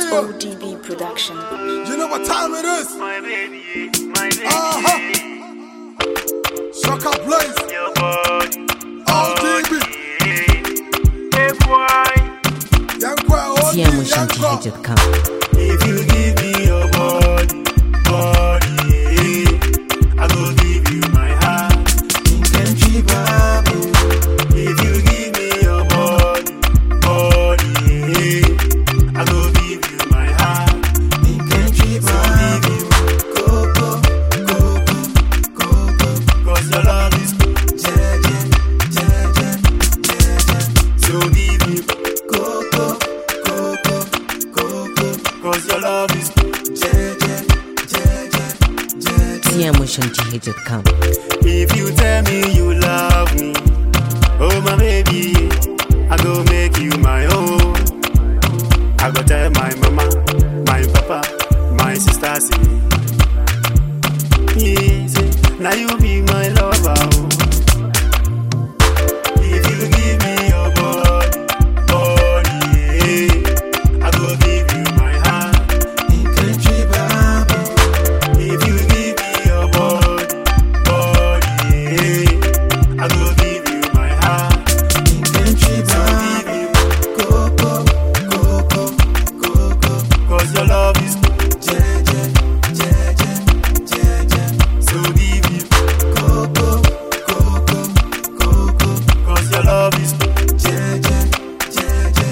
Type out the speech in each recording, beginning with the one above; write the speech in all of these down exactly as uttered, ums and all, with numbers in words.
O D B production. You know what time it is? My baby, my baby. Uh-huh. Sucker Blaze. Your body. O D B. Hey boy. Young boy, O D B. Young boy. If you give me your body, body, I go give you my heart. Intention, baby. If you give me your body, body, I go give you my heart. Intention, baby. Go, go, go, go, go, go. Cause your love is jeje, jeje, jeje. So give me go, go, go, go, go, go. Cause your love is jeje, jeje, jeje. T M Ocean T H dot com. If you tell me you love me, oh my baby, I go make you my own. I go tell my mama, my papa, my sister, say, yes, now you be my lover. Oh. If you give me your body, body, I go give you my heart. Intention, baby. If you give me your body, body, I go give you my heart. Intention, baby. Go, go, go, go, go, go. Cause your love is jeje, jeje, jeje. So give you go, go, go, go, go, go. Cause your love is jeje, jeje,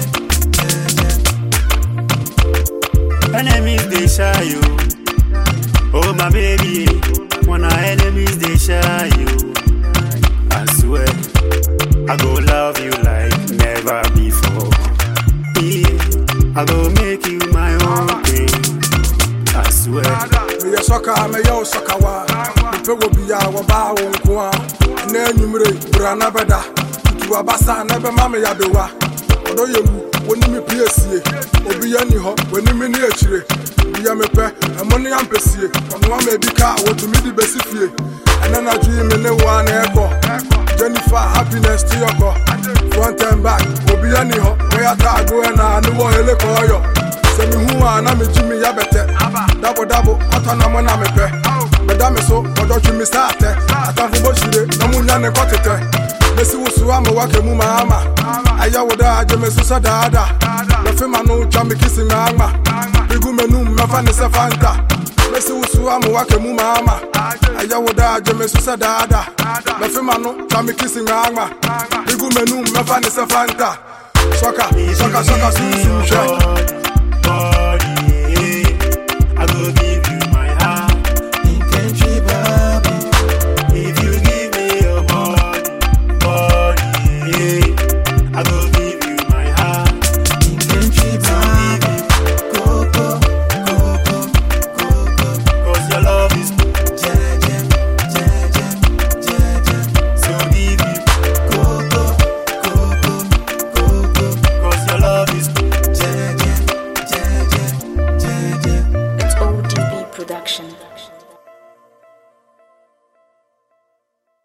jeje. Enemies they shy you. Oh my baby, when our enemies they shy you. I swear, I go love you like never before. Yeah, I go make you my own thing. I swear. Me a sucker, me yo sucker wa. Me pe wo biya wo ba wo nko a. Na enyumre bra na beda. Tu abasa na be ma me ya dowa. Odo yewu woni me piesie. Obi ya ni ho, woni me ni achire. Biya me pe, emo ni ampesie. Ono ma me bi ka wo tu mi di besifie. Ena na ju me ne wa na ego. Jennifer, happiness to your go. Front and back, obi ya ni ho. We ya ta go na ni wo hele ko yo. Se mi hu ana me jimi ya bete. Dabo dabo, atana mo na me pe. Madame so, odo twi mi start. Atanfo bo shire, na mu nya ne kotete. Mesi wusu ama wake mu mama. Aya woda aje mesu sadada. Na fema no twa me kisi ngama. Bigu menu mefa ne se fanta. Mesi wusu ama wake mu mama. Aya woda aje mesu sadada. Na fema no twa me kisi ngama. Bigu menu mefa ne se fanta. Soka, soka, soka, susu,